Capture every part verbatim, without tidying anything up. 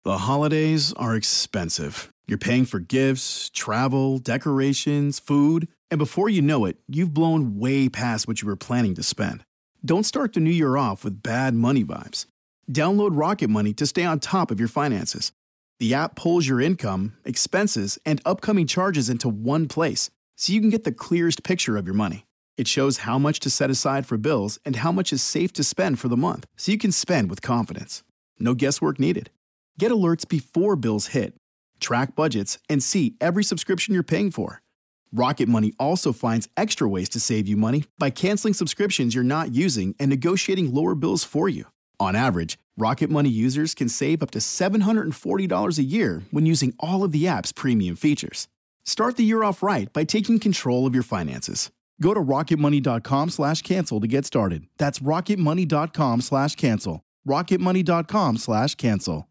The holidays are expensive. You're paying for gifts, travel, decorations, food, and before you know it, you've blown way past what you were planning to spend. Don't start the new year off with bad money vibes. Download Rocket Money to stay on top of your finances. The app pulls your income, expenses, and upcoming charges into one place, so you can get the clearest picture of your money. It shows how much to set aside for bills and how much is safe to spend for the month, so you can spend with confidence. No guesswork needed. Get alerts before bills hit, track budgets, and see every subscription you're paying for. Rocket Money also finds extra ways to save you money by canceling subscriptions you're not using and negotiating lower bills for you. On average, Rocket Money users can save up to seven hundred forty dollars a year when using all of the app's premium features. Start the year off right by taking control of your finances. Go to rocketmoney.com slash cancel to get started. That's rocketmoney.com slash cancel. rocketmoney.com slash cancel.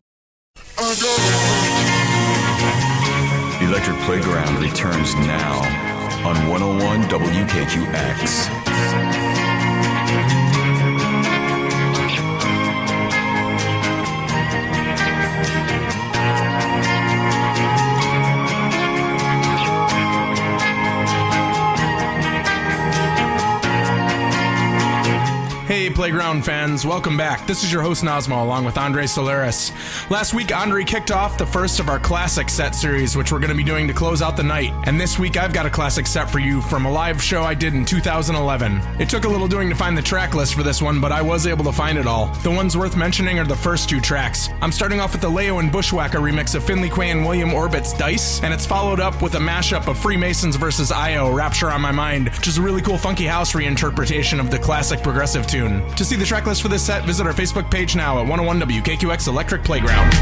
Electric Playground returns now on one oh one W K Q X. Hey, Playground fans, welcome back. This is your host, Nazmo, along with Andre Solaris. Last week, Andre kicked off the first of our classic set series, which we're going to be doing to close out the night. And this week, I've got a classic set for you from a live show I did in two thousand eleven. It took a little doing to find the track list for this one, but I was able to find it all. The ones worth mentioning are the first two tracks. I'm starting off with the Leo and Bushwhacker remix of Finley Quay and William Orbit's Dice, and it's followed up with a mashup of Freemasons versus I O, Rapture on My Mind, which is a really cool funky house reinterpretation of the classic progressive tune. To see the track list for this set, visit our Facebook page now at one oh one W K Q X Electric Playground.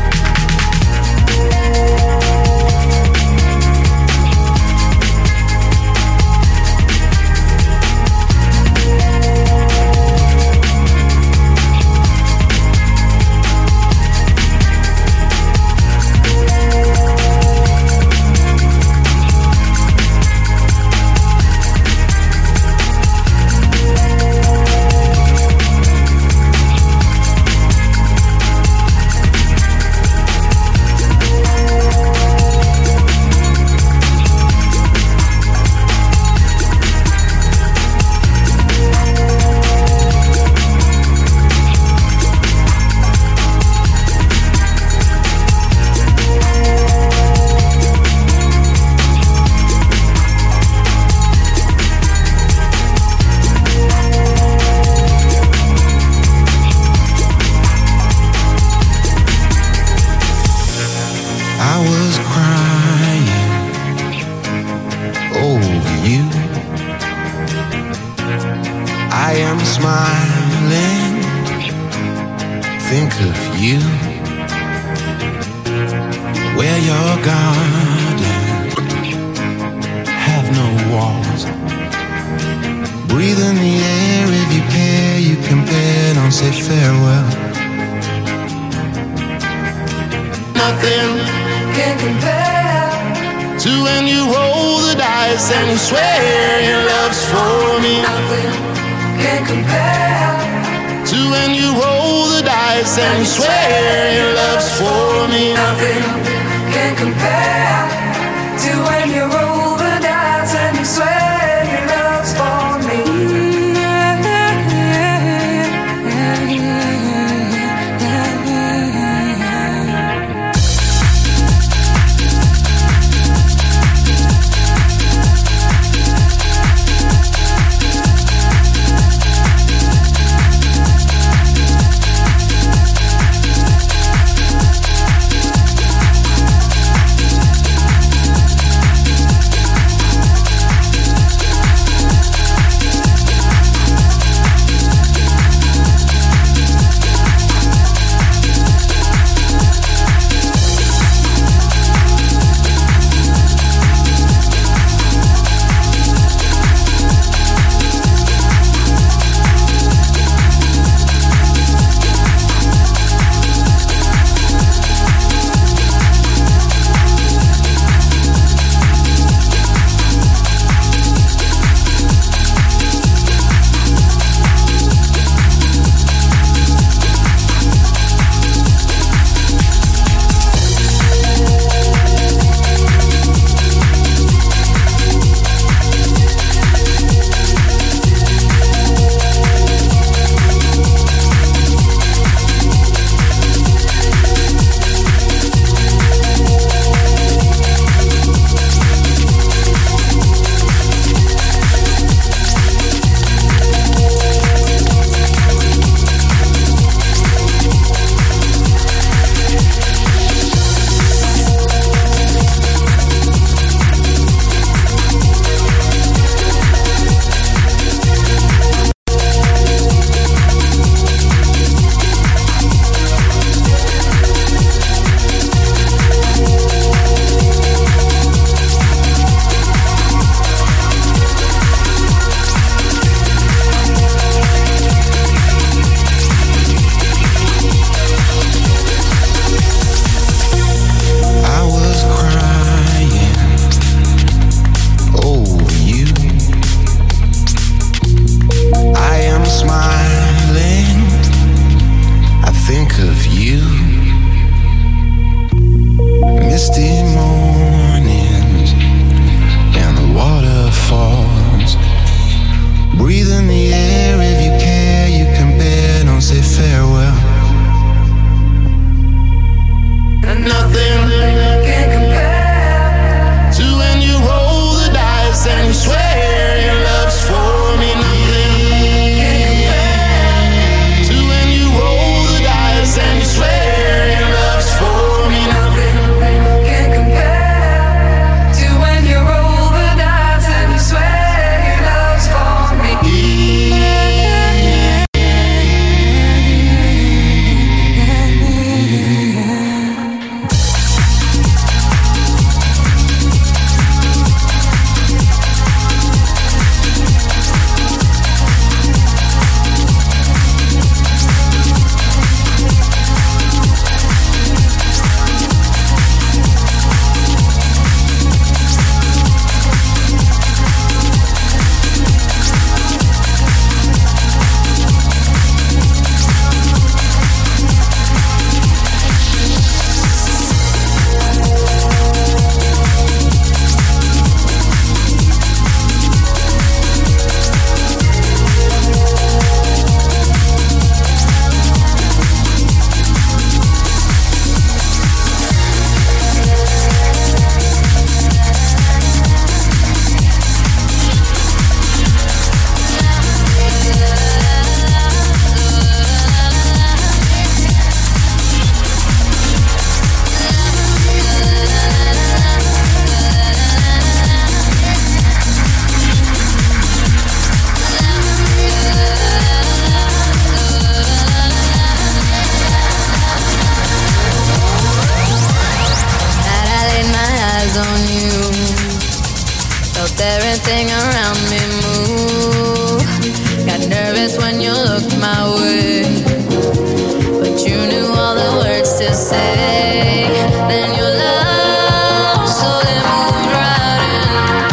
everything around me move. Got nervous when you looked my way, but you knew all the words to say. Then your love slowly moved right in.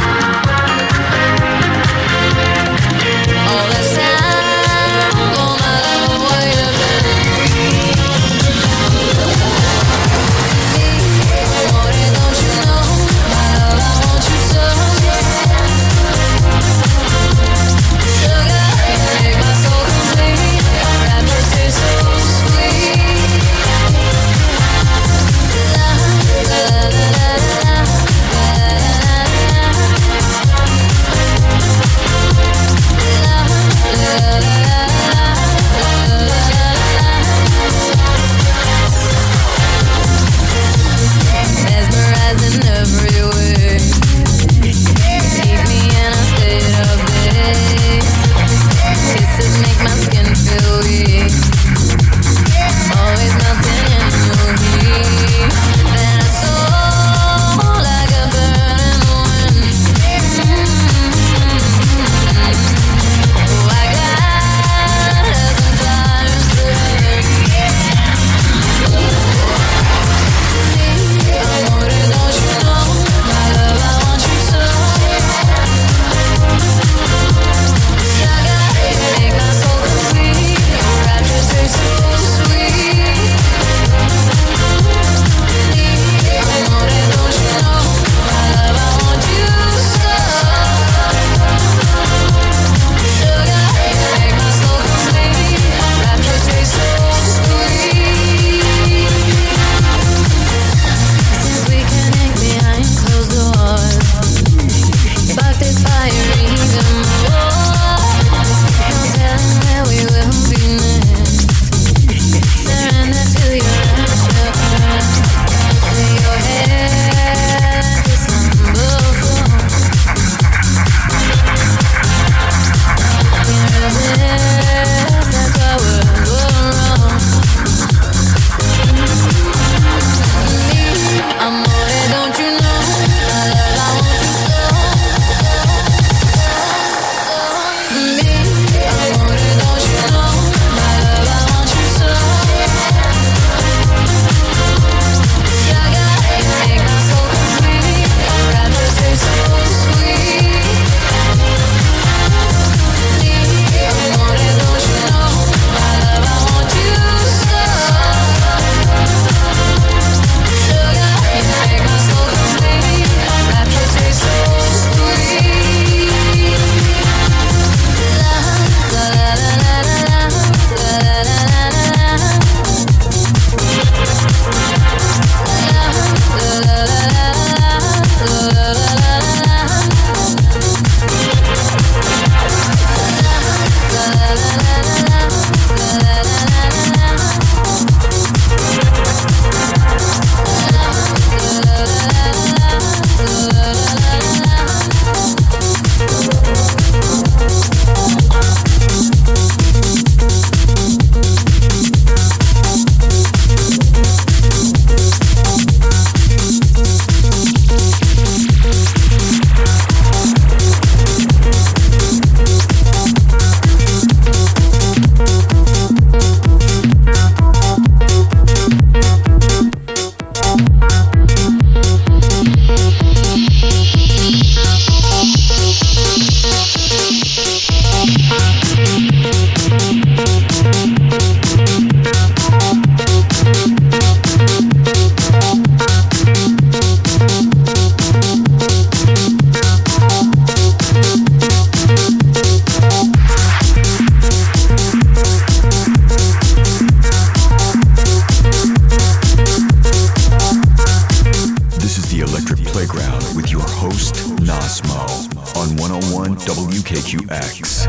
All this time, oh my love, where you been? Amore, don't you know, my love, I want you so. Sugar, you make my soul complete. Wrap your taste so sweet. La la la la la la la la la. Mesmerizing every way, keep me in a state of bliss. Kisses make my skin feel weak, always melting in your heat. Then I soar like a bird in the wind. Oh, I glide as I'm flying through heaven. Amore, don't you know, my love, I want you so. Sugar, you make my soul complete. Wrap your taste so sweet. Amore, don't you know, my love, I want you so. Sugar, you make my soul complete. Wrap your taste so sweet. Since we connect behind closed doors, spark this fire even more. No telling where we will be next. Surrender to your rapture. Your head is humble. We resist, that's why we're going wrong. Amore, don't you know, my love, I want you so. Me, amore, don't you know, my love, I want you so. Sugar, you make my soul complete. Wrap your taste so sweet. Me, amore, don't you know, my love, I want you so. Sugar, you make my soul complete. Wrap your taste so sweet. La la la la la la la la la la. This is the Electric Playground with your host, Nasmo, on one oh one W K Q X.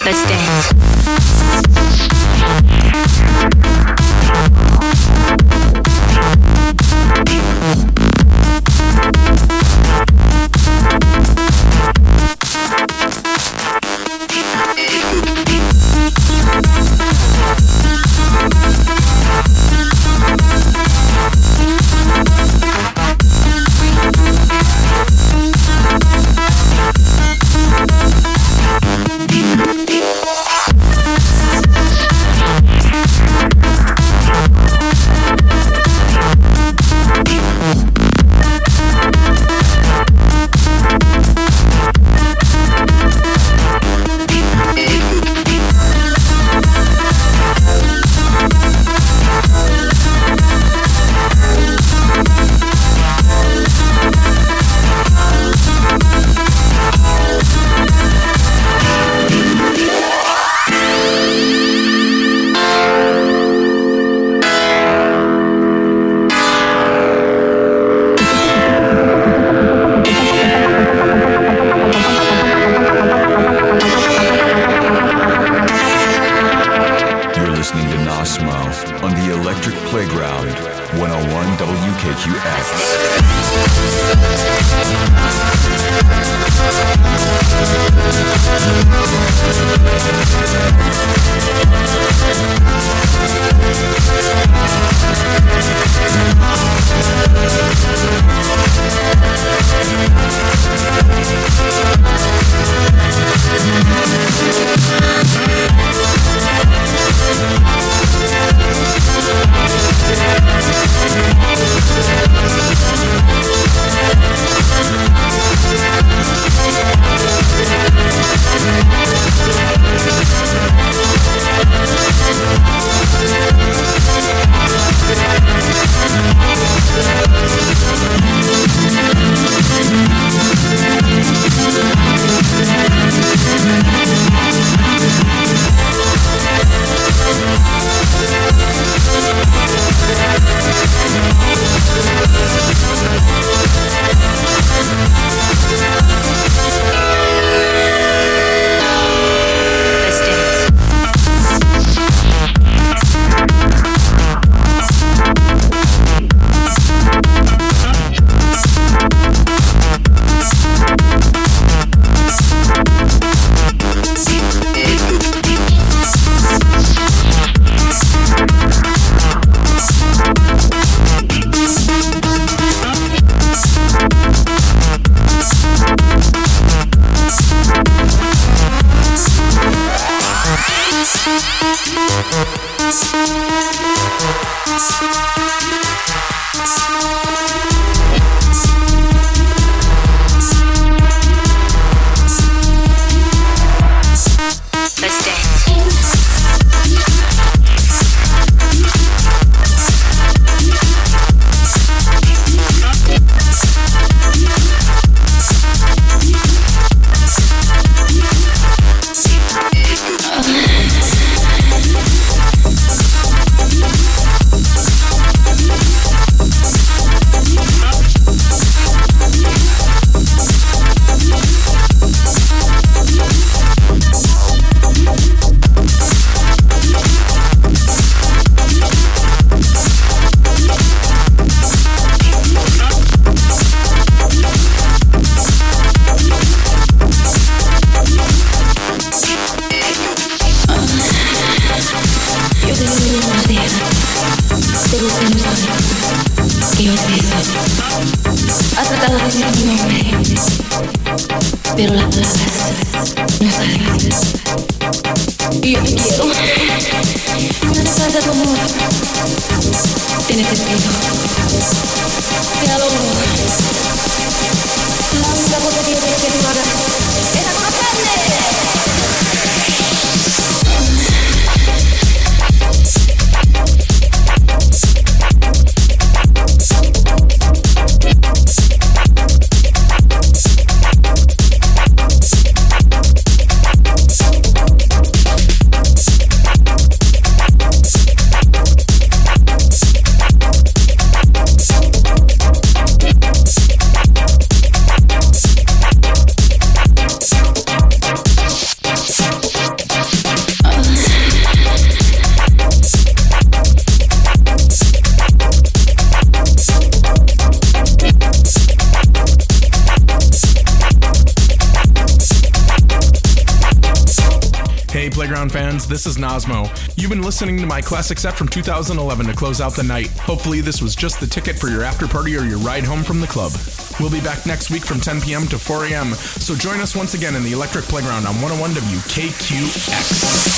Let's dance. Hey Playground fans, this is Nosmo. You've been listening to my classic set from two thousand eleven to close out the night. Hopefully this was just the ticket for your after party or your ride home from the club. We'll be back next week from ten p.m. to four a.m., so join us once again in the Electric Playground on one oh one W K Q X.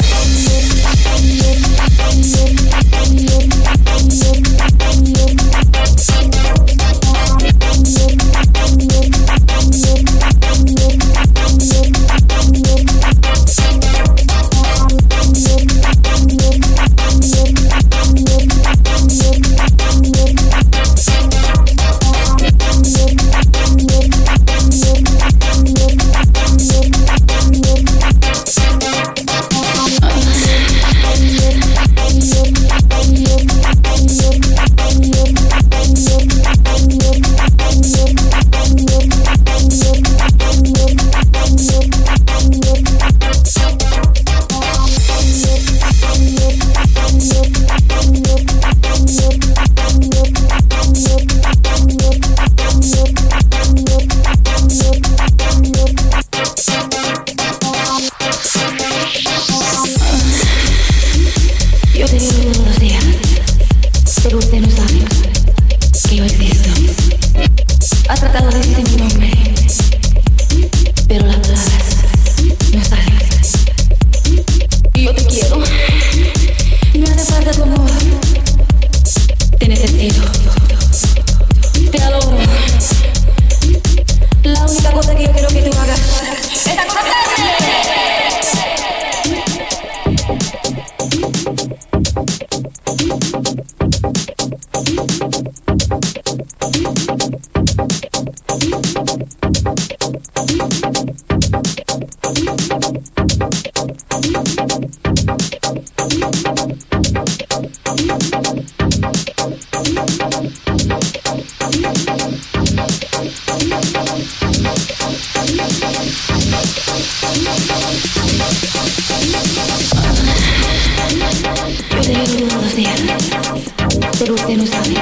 Pero usted no sabe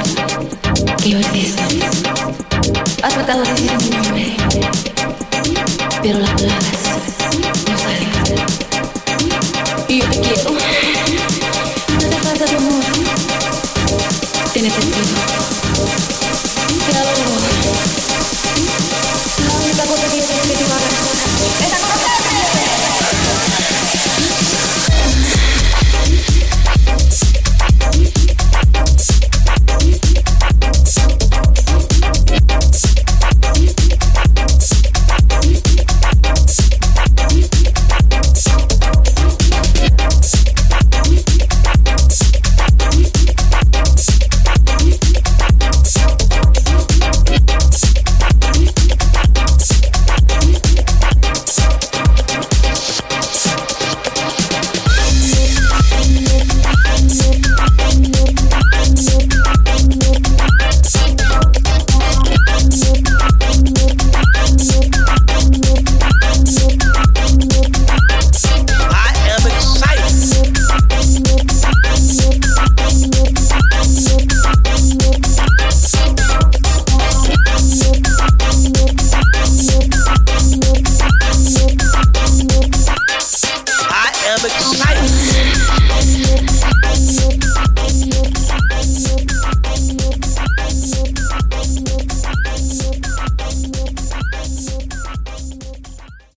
que yo existo. Ha tratado de decir mi nombre, pero las palabras no salen. Y yo te quiero. No hace falta tu amor. Te necesito.